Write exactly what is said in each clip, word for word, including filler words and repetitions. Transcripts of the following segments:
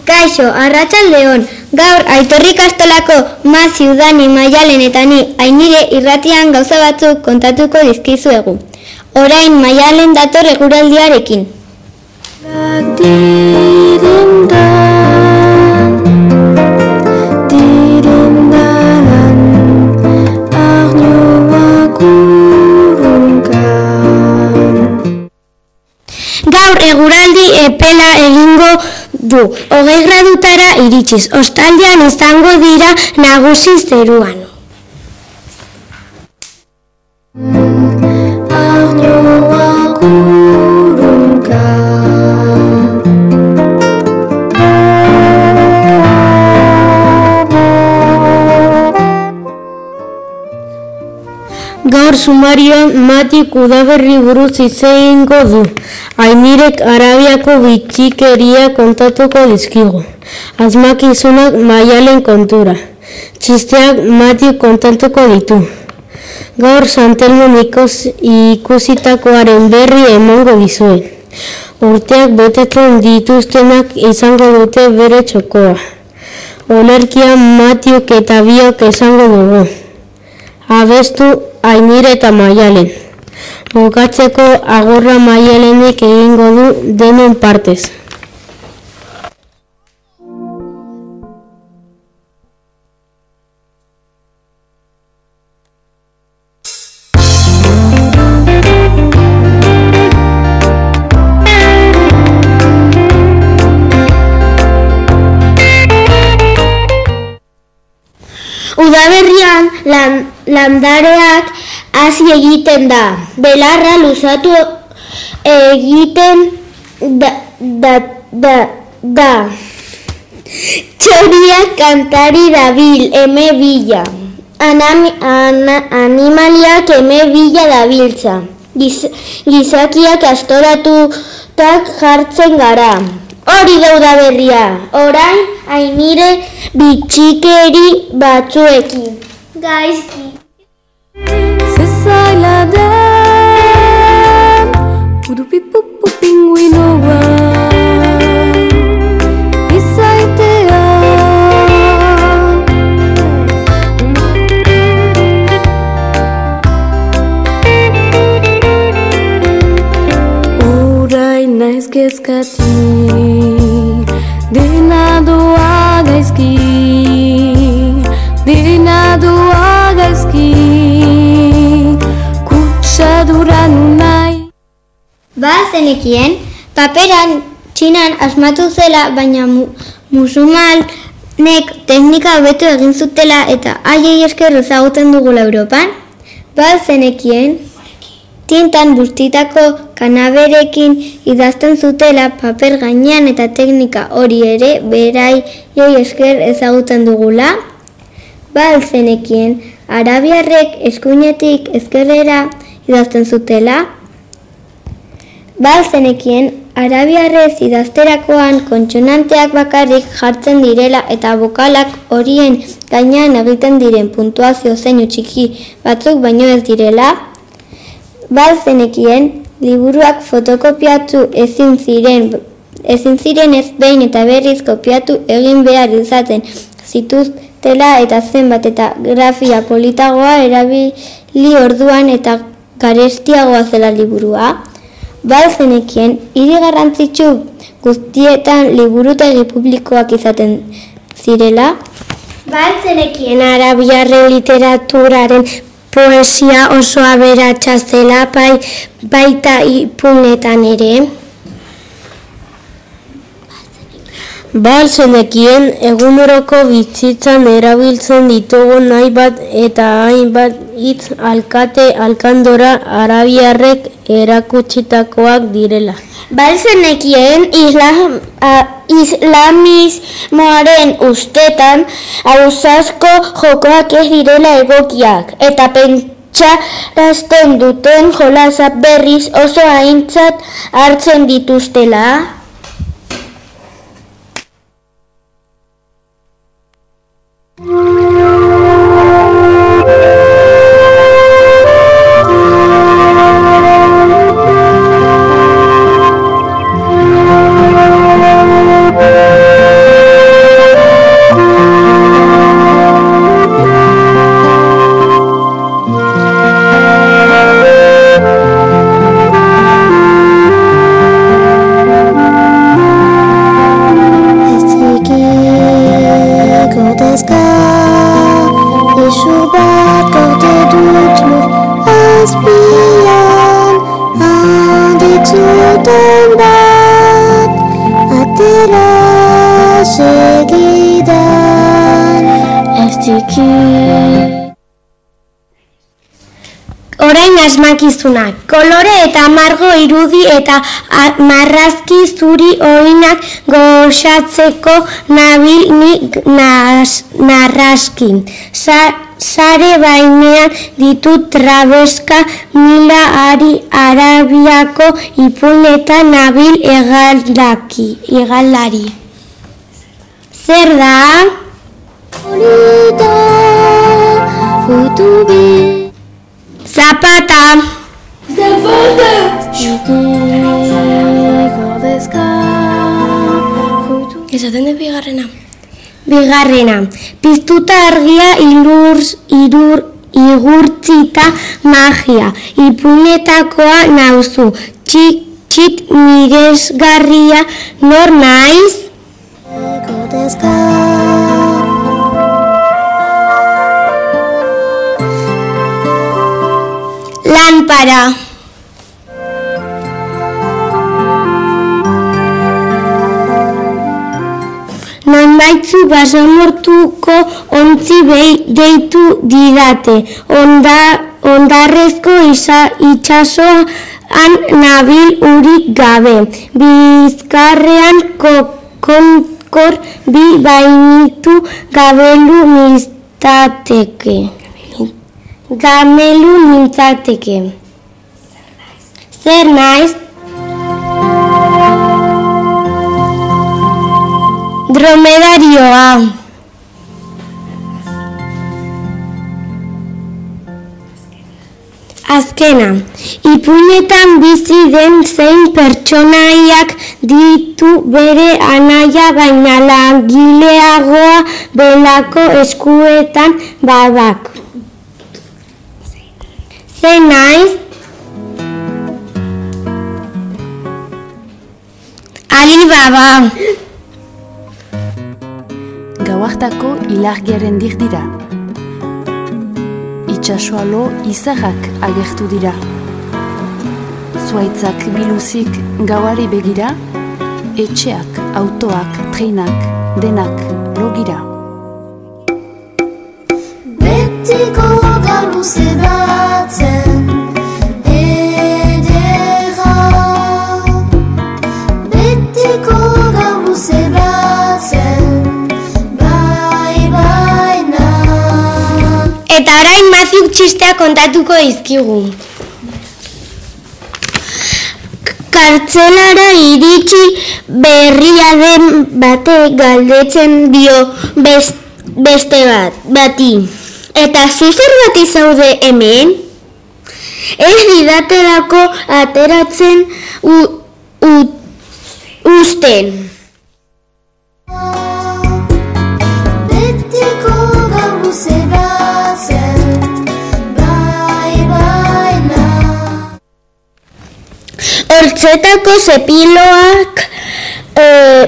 Kaixo, arratsaldeon. Gaur Aitorri Kastolako Maziu, Dani, Maialen eta ni Ainire irratian gauza batzuk kontatuko dizkizuegu. Orain Maialen dator eguraldiarekin. Gaur eguraldi epela egingo du, hogei gradutara iritsiz, ostaldian izango dira nagusi zeruan. Gaur sumarioan Matik udaberri buruz hitz egingo du. Ainirek Arabiako bitxikeria kontatuko dizkigu. Asmakizunak Maialen kontura. Txisteak Matik kontatuko ditu. Gaur Santelmon ikusitakoaren berri emango dizuet. Urteak betetzen dituztenak izango dute bere txokoa. Olerkia Matiuk eta biok esango dugu. Abestu Ainire eta Maialen. Bukatzeko agurra Maialenek egingo du denon partez. Udaberrian lan, landareak hasi egiten da. Belarra luzatu egiten da. da, da, da. Txoriak kantari dabil eme bila. Anam, ana, animaliak eme bila dabiltza. Giz, gizakiak astoratutak jartzen gara. Hori da Udaberria, orain Ainire bitxikeri batzuekin. Gaizki. Zezaila den, purupipupu pinguinoa, izaitea. Orain naiz kezkati, dena doa gaizki, dena doa gaizki, kutsaduran nahi. Ba zenekien, paperan Txinan asmatu zela, baina mu, musulmanek teknika hobetu egin zutela eta haiei esker ezagutzen dugula Europan. Ba zenekien, tintan bustitako kanaberekin idazten zutela paper gainean eta teknika hori ere beraiei esker ezagutzen dugula. Ba zenekien, arabiarrek eskuinetik ezkerrera idazten zutela. Ba zenekien, arabiarrez idazterakoan kontsonanteak bakarrik jartzen direla eta bokalak horien gainean egiten diren puntuazio zeinu txiki batzuk baino ez direla. Ba zenekien, liburuak fotokopiatu ezin ziren, ezin zirenez behin eta berriz kopiatu egin behar izaten zituztela eta zenbat eta grafia politagoa erabili orduan eta garestiagoa zela liburua. Ba zenekien, hiri garrantzitsu guztietan liburutegi publikoak izaten zirela. Ba zenekien, arabiarren literaturaren poesia oso aberatsa zela, bai, baita ipunetan ere. Ba zenekien, eguneroko bizitzan erabiltzen ditugun hainbat eta hainbat hitz alkate alkandora arabiarrek erakutsitakoak direla. Ba zenekien, islam, islamismoaren ustetan ausazko jokoak ez direla egokiak eta pentsarazten duten jolasak berriz oso aintzat hartzen dituztela. gordezka, isu bat gorde dut lur azpian, handitzuten bat, atera segidan, ez dikit. Orain asmakizunak, kolore eta margo irudi eta marrazki zuri oinak goxatzeko nabil ni narraskin. Sare bainean ditut trabeska mila ari Arabiako ipuin eta nabil egalari. Zer da? Polita, futubi. Zapata! Zapata! Gordezka. Esaten dut bigarrena. Bigarrena. Piztuta argia ilur, irur, igurtzita magia. Ipuinetakoa nauzu. Txit, txit miresgarria nor naiz? Gordezka. Lámpara. Nonbaitzu basamortuko ontzi deitu didate. Onda, ondarrezko itxasoan nabil urik gabe. Bizkarrean konkor bi bainitu gabelu mintzateke. Gamelu mintzateke. Zer naiz? Dromedarioa. Azkena. Ipuinetan bizi den zein pertsonaiak ditu bere anaia baina langileagoa belako eskuetan babak. Zein naiz? Alibaba. Gauartako ilargiaren dir dira. Itxasoalo izarrak agertu dira. Zuaitzak biluzik gauari begira, etxeak, autoak, treinak, denak logira. Betiko galuze batzen edera, betiko galuze batzen bai baina. Eta orain Matthew txistea kontatuko dizkigu. Kartzelara iritsi berria den bate galdetzen dio beste bat, bati. Eta zu zergatik zaude hemen? Ez didatelako ateratzen u, u, usten. Betiko galuze batzen bai baina. Hortzetako zepiloak e,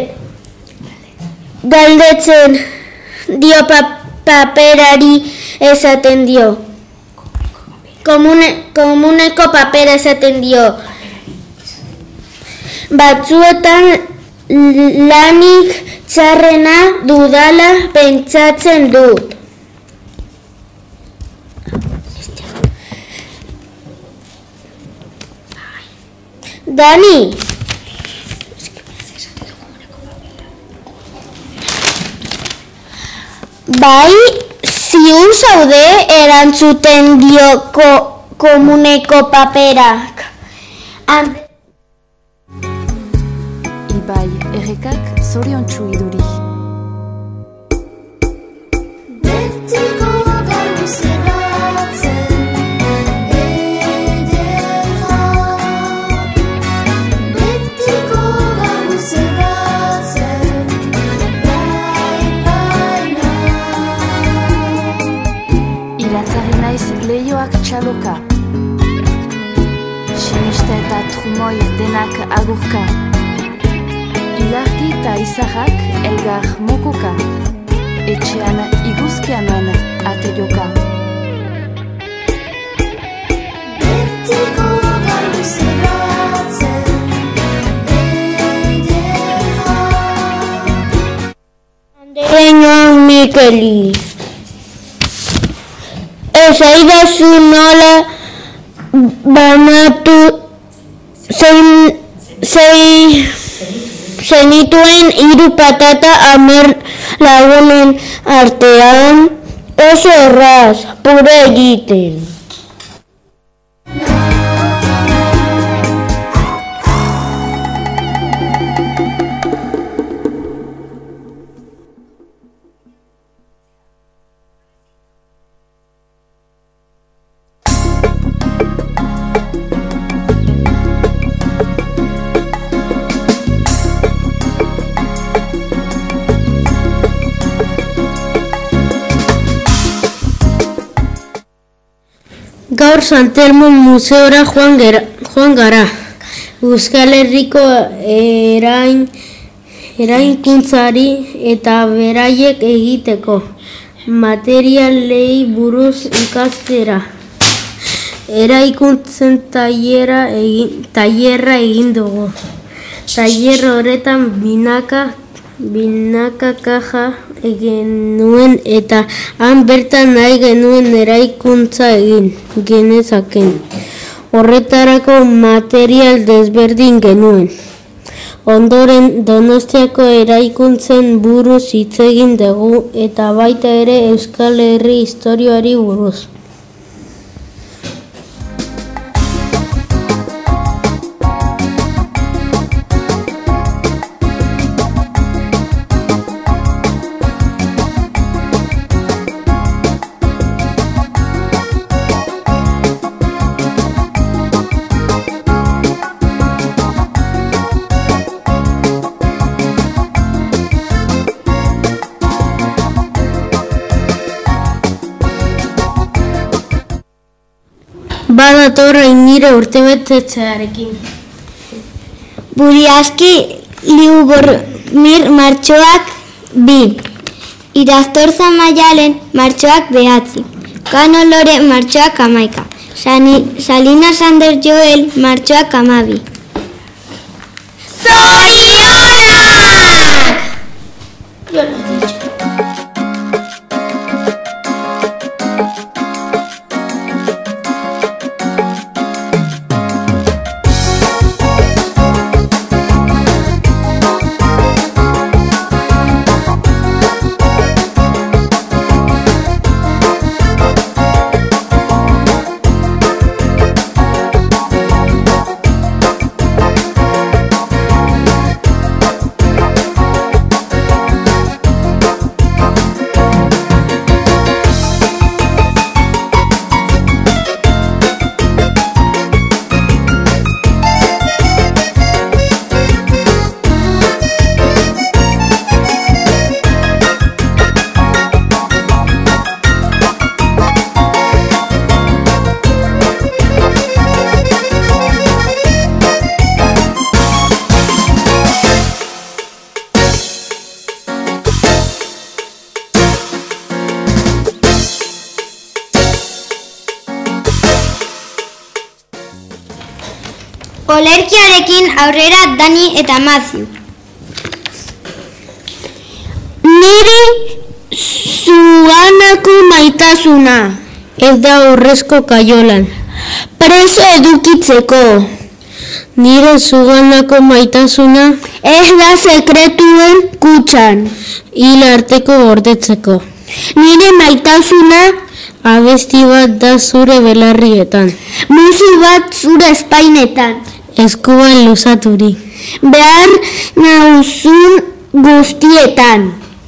galdetzen dio pap, paperari esaten dio. Komune, komuneko papera esaten dio. Batzuetan lanik txarrena dudala pentsatzen dut. Dani! Bai, ziur zaude erantzuten dio ko, komuneko paperak. And... Ibai errekak zoriontsu iduri. Betiko galuze batzen edera, betiko galuze batzen bai baina. Iratzari naiz lehioak txaloka. Sinista eta trumoi denak agurka. Ilargi eta izarrak elgar mokoka. etxean iguzkean nuen ate joka. Betiko galuze batzen ederra. Andereñoan Mikeli. Esaidazu nola banatu zein, zein, zenituen hiru patata hamar lagunen artean, oso erraz, pure egiten. Gaur San Telmo museora joan, gera, joan gara. Euskal Herriko erain, erainkuntzari eta beraiek egiteko materialei buruz ikastera. Eraikuntzen tailera egin, tailerra egin dugu. Tailer horretan binaka, binaka kaja egin nuen eta han bertan nahi genuen eraikuntza egin genezaken. Horretarako material desberdin genuen. Ondoren Donostiako eraikuntzen buruz hitz egin dugu eta baita ere Euskal Herri historioari buruz. Badator nire urtebetetzearekin. Buriaski Liubormir martxoak bi. Iraztorza Maialen martxoak behatzi. Kano Lore martxoak hamaika. Sani, Salina Sander Joel martxoak hamabi. Olerkiarekin aurrera Dani eta Matthew. Nire zuganako maitasuna. Ez da urrezko kaiolan. Preso edukitzeko. Nire zuganako maitasuna. Ez da sekretuen kutxan. Hil arteko gordetzeko. Nire maitasuna. Abesti bat da zure belarrietan. Musu bat zure espainetan. Eskuban luzaturi. Behar nauzun guztietan.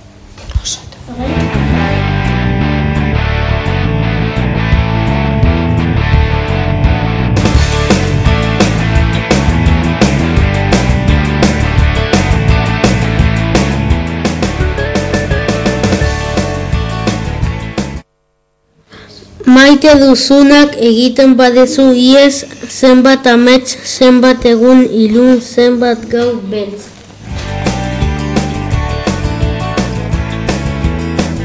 Maite duzunak egiten badezu iez, zenbat amets, zenbat egun ilun, zenbat gau beltz.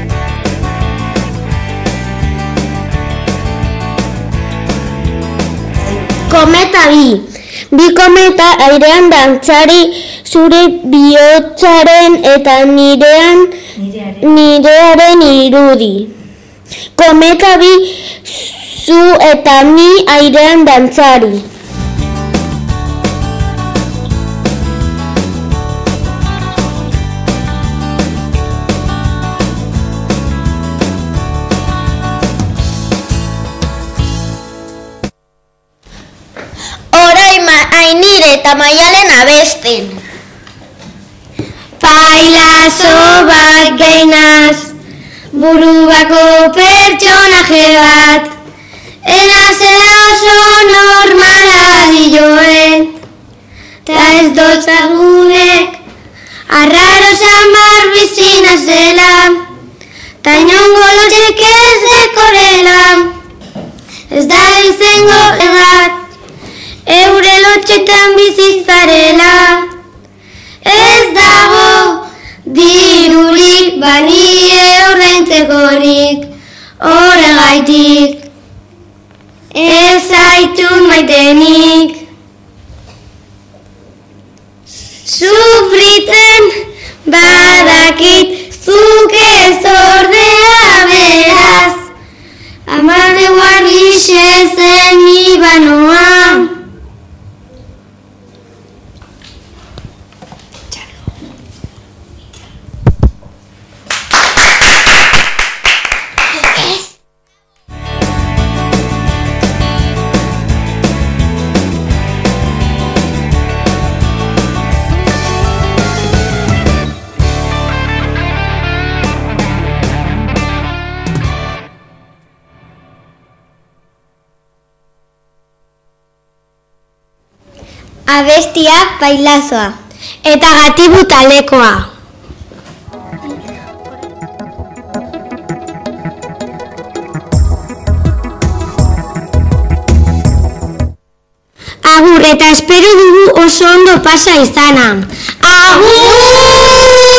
kometa bi. Bi kometa airean dantzari zure bihotzaren eta nirean nirearen irudi. Kometa bi zu eta ni airean dantzari. Ainire eta Maialen abesten. Pailazo bat geinaz, buru bako pertsonaje bat, enazela oso normala dioen, ta ez dotzagunek, arraro samar bizina zela, ta inongo lotxek ez dekorela, ez da izango egat, eure lotxetan bizitzarela, ez dago dirurik banie ordaintzekorik, horregaitik ez zaitut maitenik. Sufritzen badakit zuk ez ordea beraz, amade guardixe zen ibanoa. Abestia Pailazoa eta Gatibu talekoa. Agur eta espero dugu oso ondo pasa izana. Agur!